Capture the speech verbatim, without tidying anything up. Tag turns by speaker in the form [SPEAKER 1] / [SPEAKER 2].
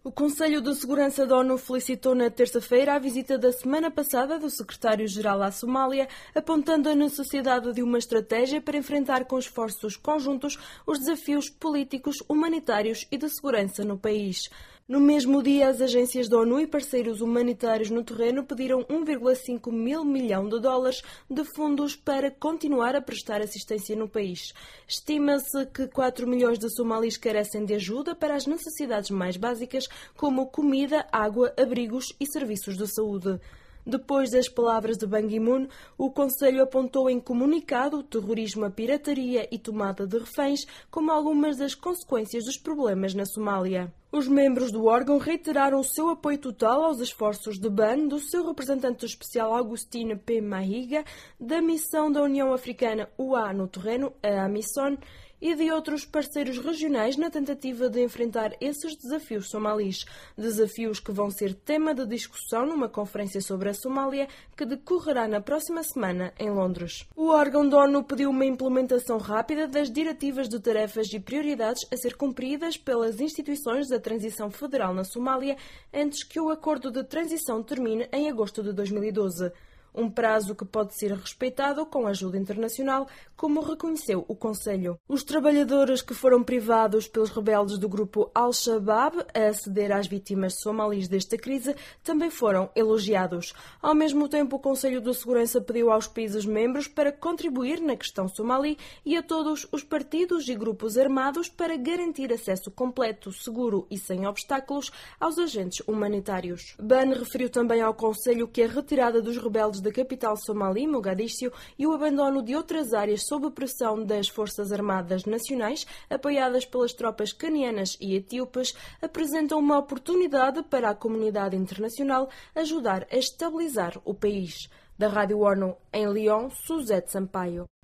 [SPEAKER 1] O Conselho de Segurança da ONU felicitou na terça-feira a visita da semana passada do secretário-geral à Somália, apontando a necessidade de uma estratégia para enfrentar com esforços conjuntos os desafios políticos, humanitários e de segurança no país. No mesmo dia, as agências da ONU e parceiros humanitários no terreno pediram um vírgula cinco mil milhão de dólares de fundos para continuar a prestar assistência no país. Estima-se que quatro milhões de somalis carecem de ajuda para as necessidades mais básicas, como comida, água, abrigos e serviços de saúde. Depois das palavras de Ban Ki-moon, o Conselho apontou em comunicado o terrorismo, a pirataria e tomada de reféns como algumas das consequências dos problemas na Somália. Os membros do órgão reiteraram o seu apoio total aos esforços de Ban, do seu representante especial Agustín P. Mahiga, da missão da União Africana U A no terreno, a AMISOM, e de outros parceiros regionais na tentativa de enfrentar esses desafios somalis. Desafios que vão ser tema de discussão numa conferência sobre a Somália que decorrerá na próxima semana em Londres. O órgão da ONU pediu uma implementação rápida das diretivas de tarefas e prioridades a ser cumpridas pelas instituições da transição federal na Somália antes que o acordo de transição termine em agosto de dois mil e doze. Um prazo que pode ser respeitado com ajuda internacional, como reconheceu o Conselho. Os trabalhadores que foram privados pelos rebeldes do grupo Al-Shabaab a aceder às vítimas somalis desta crise também foram elogiados. Ao mesmo tempo, o Conselho de Segurança pediu aos países membros para contribuir na questão somali e a todos os partidos e grupos armados para garantir acesso completo, seguro e sem obstáculos aos agentes humanitários. Ban referiu também ao Conselho que a retirada dos rebeldes da capital somali, Mogadíscio, e o abandono de outras áreas sob pressão das Forças Armadas Nacionais, apoiadas pelas tropas canianas e etíopes, apresentam uma oportunidade para a comunidade internacional ajudar a estabilizar o país. Da Rádio ONU, em Lyon, Suzete Sampaio.